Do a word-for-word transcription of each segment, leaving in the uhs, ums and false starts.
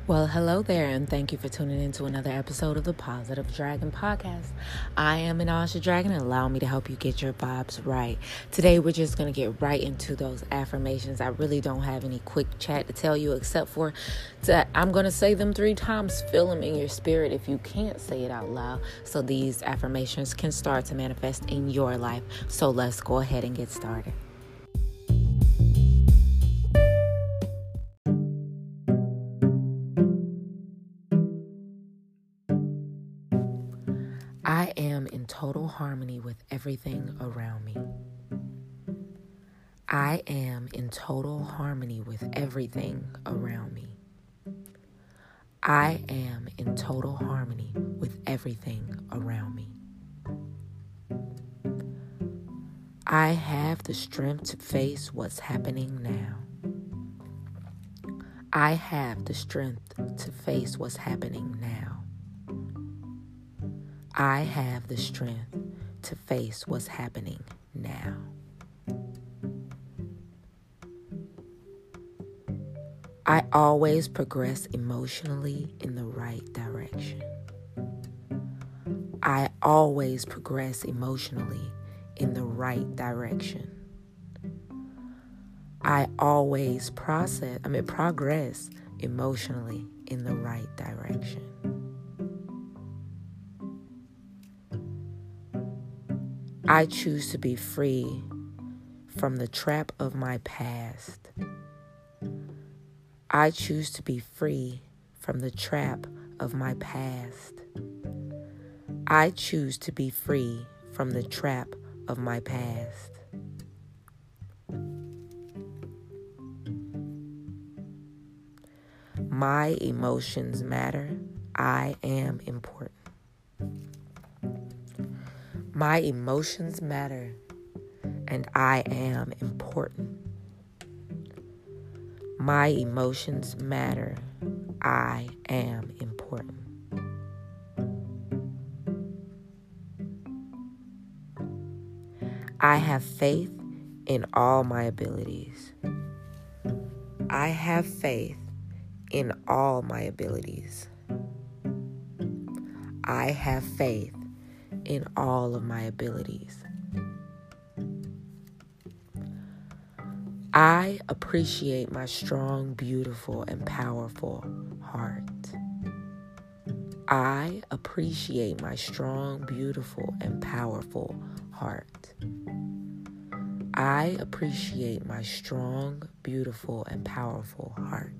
Well, hello there, and thank you for tuning in to another episode of the Positive Dragon Podcast. I am Anasha Dragon, and allow me to help you get your vibes right. Today, we're just going to get right into those affirmations. I really don't have any quick chat to tell you, except for that I'm going to say them three times. Feel them in your spirit if you can't say it out loud, so these affirmations can start to manifest in your life. So let's go ahead and get started. I am in total harmony with everything around me. I am in total harmony with everything around me. I am in total harmony with everything around me. I have the strength to face what's happening now. I have the strength to face what's happening now. I have the strength to face what's happening now. I always progress emotionally in the right direction. I always progress emotionally in the right direction. I always process, I mean, progress emotionally in the right direction. I choose to be free from the trap of my past. I choose to be free from the trap of my past. I choose to be free from the trap of my past. My emotions matter. I am important. My emotions matter, and I am important. My emotions matter. I am important. I have faith in all my abilities. I have faith in all my abilities. I have faith in all of my abilities. I appreciate my strong, beautiful, and powerful heart. I appreciate my strong, beautiful, and powerful heart. I appreciate my strong, beautiful, and powerful heart.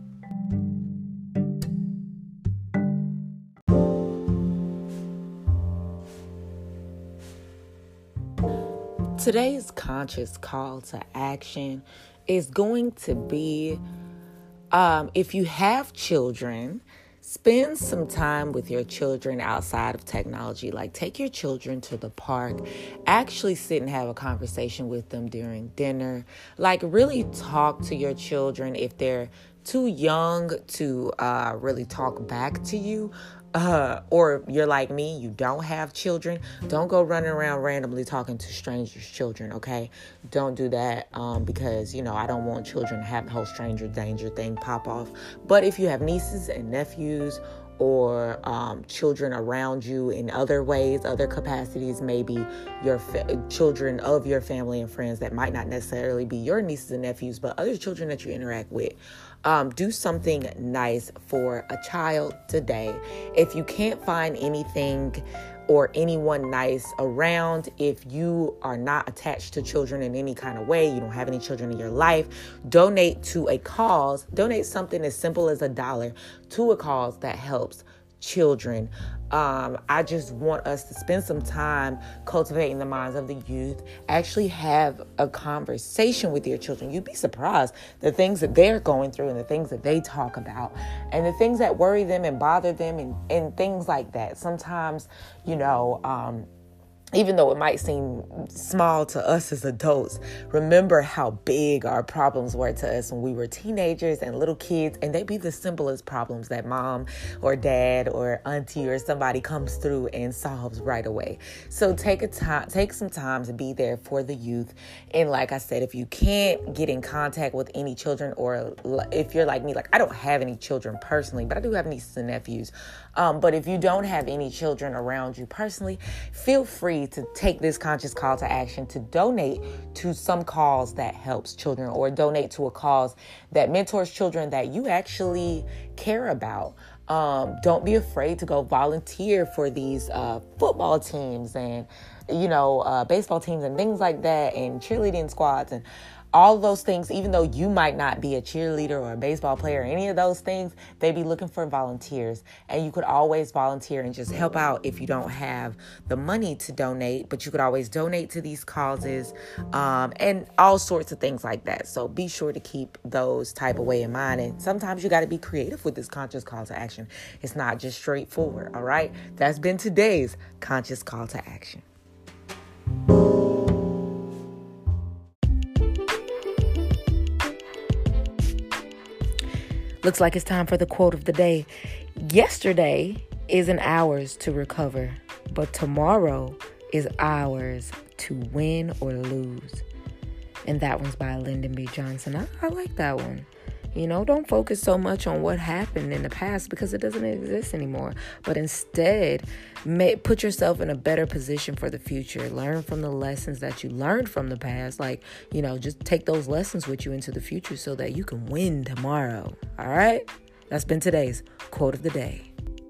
Today's conscious call to action is going to be, um, if you have children, spend some time with your children outside of technology. Like, take your children to the park, actually sit and have a conversation with them during dinner. Like, really talk to your children if they're too young to uh, really talk back to you. Uh, or you're like me, you don't have children, don't go running around randomly talking to strangers' children, okay? Don't do that um, because, you know, I don't want children to have the whole stranger danger thing pop off. But if you have nieces and nephews or um, children around you in other ways, other capacities, maybe your fa- children of your family and friends that might not necessarily be your nieces and nephews, but other children that you interact with, Um, do something nice for a child today. If you can't find anything or anyone nice around, if you are not attached to children in any kind of way, you don't have any children in your life, donate to a cause. Donate something as simple as a dollar to a cause that helps children. Um, I just want us to spend some time cultivating the minds of the youth. Actually have a conversation with your children. You'd be surprised the things that they're going through and the things that they talk about and the things that worry them and bother them and, and things like that. Sometimes, you know, um, even though it might seem small to us as adults, remember how big our problems were to us when we were teenagers and little kids, and they'd be the simplest problems that mom or dad or auntie or somebody comes through and solves right away. So take a time, take some time to be there for the youth. And like I said, if you can't get in contact with any children, or if you're like me, like I don't have any children personally, but I do have nieces and nephews. Um, but if you don't have any children around you personally, feel free to take this conscious call to action to donate to some cause that helps children, or donate to a cause that mentors children that you actually care about. Um, don't be afraid to go volunteer for these uh, football teams and, you know, uh, baseball teams and things like that, and cheerleading squads and all those things. Even though you might not be a cheerleader or a baseball player or any of those things, they be looking for volunteers. And you could always volunteer and just help out if you don't have the money to donate, but you could always donate to these causes, um, and all sorts of things like that. So be sure to keep those type of way in mind. And sometimes you got to be creative with this conscious call to action. It's not just straightforward. All right. That's been today's conscious call to action. Looks like it's time for the quote of the day. Yesterday isn't ours to recover, but tomorrow is ours to win or lose. And that one's by Lyndon B. Johnson. I, I like that one. You know, don't focus so much on what happened in the past because it doesn't exist anymore. But instead, may, put yourself in a better position for the future. Learn from the lessons that you learned from the past. Like, you know, just take those lessons with you into the future so that you can win tomorrow. All right? That's been today's quote of the day.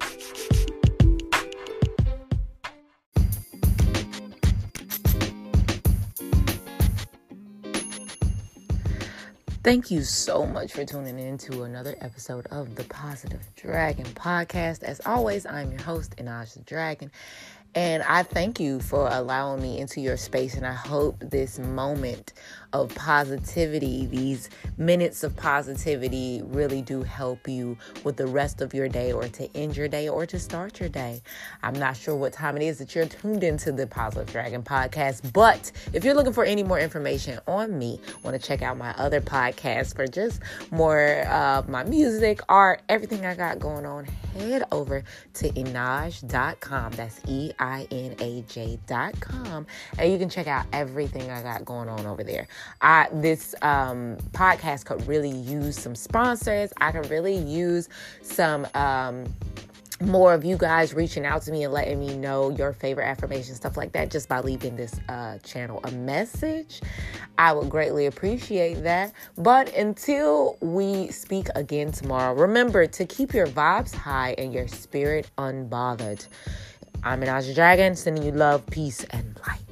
Thank you so much for tuning in to another episode of the Positive Dragon Podcast. As always, I'm your host, Inaj the Dragon. And I thank you for allowing me into your space. And I hope this moment of positivity, these minutes of positivity really do help you with the rest of your day, or to end your day, or to start your day. I'm not sure what time it is that you're tuned into the Positive Dragon Podcast, but if you're looking for any more information on me, want to check out my other podcasts for just more of uh, my music, art, everything I got going on, head over to Inaj dot com. That's E I N A J dot com. And you can check out everything I got going on over there. I, this um, podcast could really use some sponsors. I could really use some um, more of you guys reaching out to me and letting me know your favorite affirmations, stuff like that, just by leaving this uh, channel a message. I would greatly appreciate that. But until we speak again tomorrow, remember to keep your vibes high and your spirit unbothered. I'm Inaj the Dragon, sending you love, peace, and light.